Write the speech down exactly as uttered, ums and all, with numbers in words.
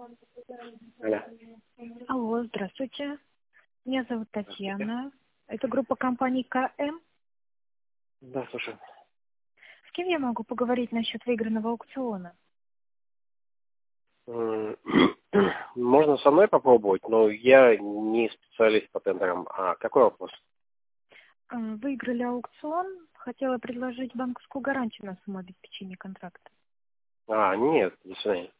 Алло. Алло, здравствуйте. Меня зовут Татьяна. Это группа компаний КМ. Да, слушай. С кем я могу поговорить насчет выигранного аукциона? М, Можно со мной попробовать, но я не специалист по тендерам. А какой вопрос? А, Выиграли аукцион. Хотела предложить банковскую гарантию на самообеспечение контракта. А, нет, до свидания.